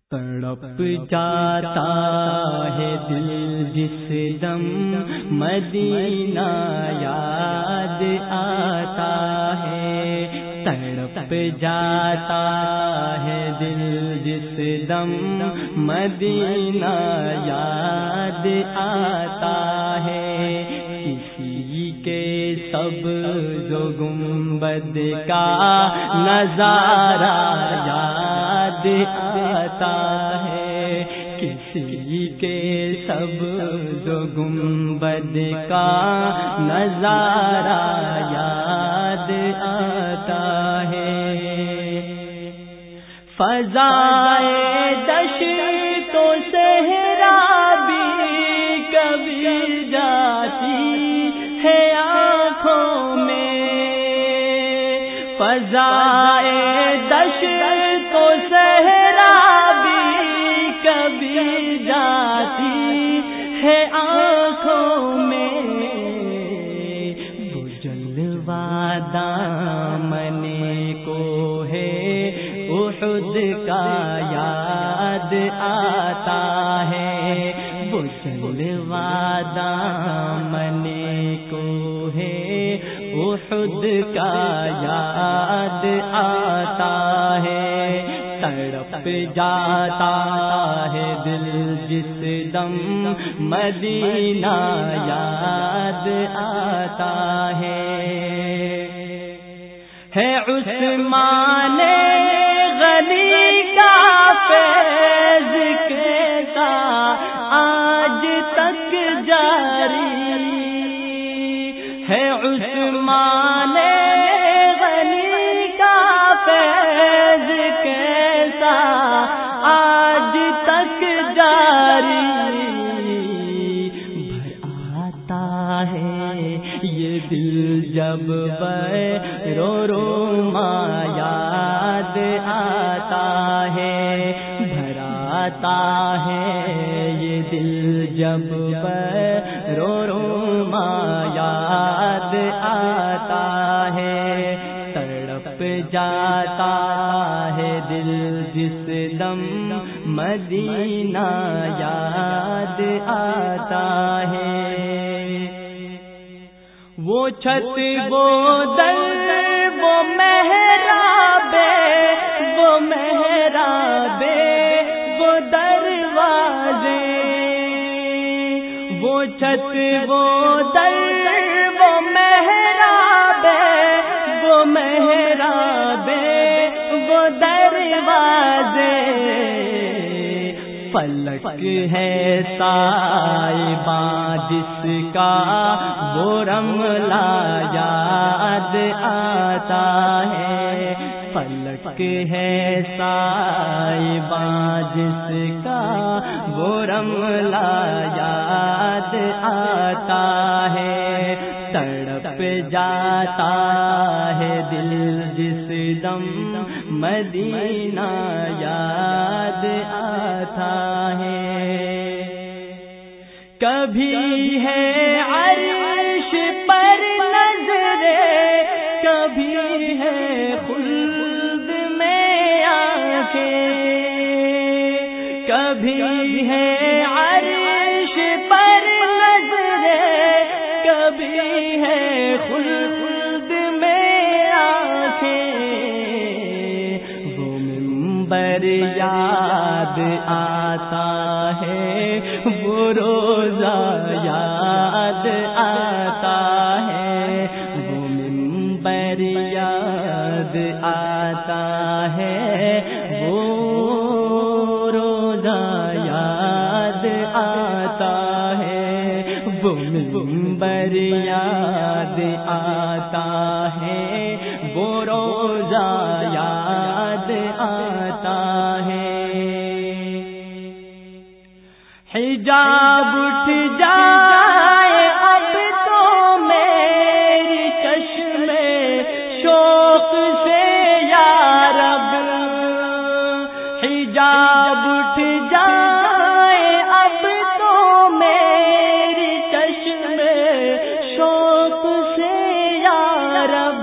تڑپ جاتا ہے دل جس دم مدینہ یاد آتا ہے، تڑپ جاتا ہے دل جس دم مدینہ یاد آتا ہے، کسی کے سبز و گنبد کا نظارہ یاد آتا ہے، کسی کے سبز و گنبد کا نظارہ یاد آتا ہے، فضائے دشت و صحرا بھی کبھی جاتی ہے آنکھوں میں، فضائے دشت و صحرا بھی کبھی جاتی ہے آنکھوں میں، وہ جلوہ دامن کو ہے احد کا یاد آتا ہے، وہ جلوہ دامن کو ہے احد کا یاد آتا ہے، تڑپ جاتا ہے دل جس دم مدینہ یاد آتا ہے عثمان غنی کا فیض کیسا آج تک جاری ہے، عثمان غنی کا فیض کیسا آج تک جاری، بھر آتا ہے یہ دل جب رو رو ماں یاد آتا ہے، بھر آتا ہے یہ دل جب رو رو ماں یاد آتا ہے، تڑپ جاتا ہے دل جس دم مدینہ یاد آتا ہے، وہ چھت وہ در وہ محراب وہ محراب وہ دروازے، وہ چھت وہ در وہ محراب وہ محراب وہ دروازے، فلک ہے سائباں جس کا وہ رملہ یاد آتا ہے، فلک ہے سائباں جس کا وہ رملہ یاد آتا ہے، تڑپ جاتا ہے دل جس دم مدینہ یاد آتا ہے، کبھی ہے عرش پر نظرے، کبھی ہے خلد میں آنکھیں، کبھی ہے عرش پر نظرے، کبھی ہے خلد میں آنکھیں، وہ منبر یاد آتا ہے، وہ روزہ یاد آتا ہے، وہ منبر یاد آتا ہے، وہ روزہ یاد آتا ہے، وہ منبر یاد آتا ہے، وہ روزہ یاد آتا ہے، حجاب اٹھ جائے اب تو میری چشم شوق سے یا رب، حجاب اٹھ جائے اب تو میری چشم شوق سے یا رب،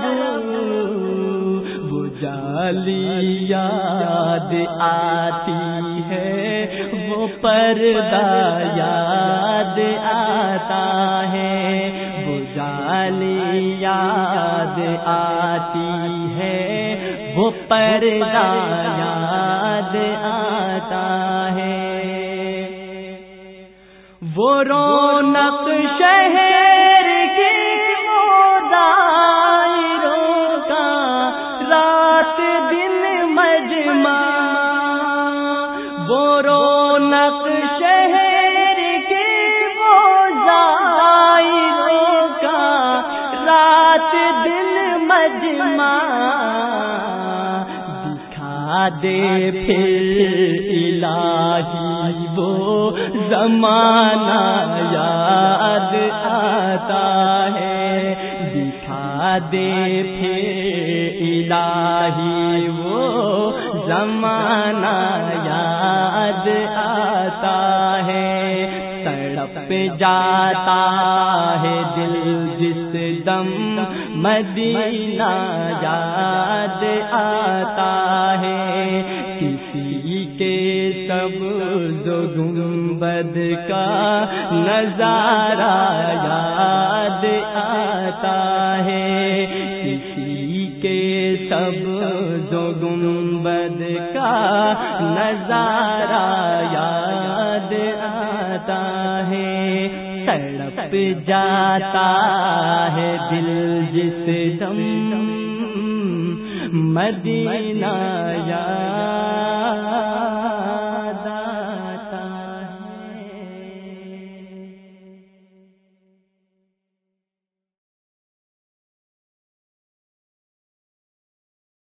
وہ جالی یاد آتی ہے پردہ یاد آتا ہے، وہ جالی یاد آتی ہے، وہ پردہ یاد آتا ہے، وہ رونق شہر کی دائروں کا رات دن مجمع، وہ رونق شہر کی دائروں کا رات دن مجمع، دکھا دے پھر الہی وہ زمانہ یاد آتا ہے، دکھا دے پھر الہی وہ زمانہ یاد آتا ہے، تڑپ جاتا ہے دل جس دم مدینہ یاد آتا ہے، کسی کے سبز گنبد کا نظارہ یاد آتا ہے، کسی کے سبز گنبد کا نظارہ یاد آتا ہے، تڑپ جاتا ہے دل جس دم مدینہ یاد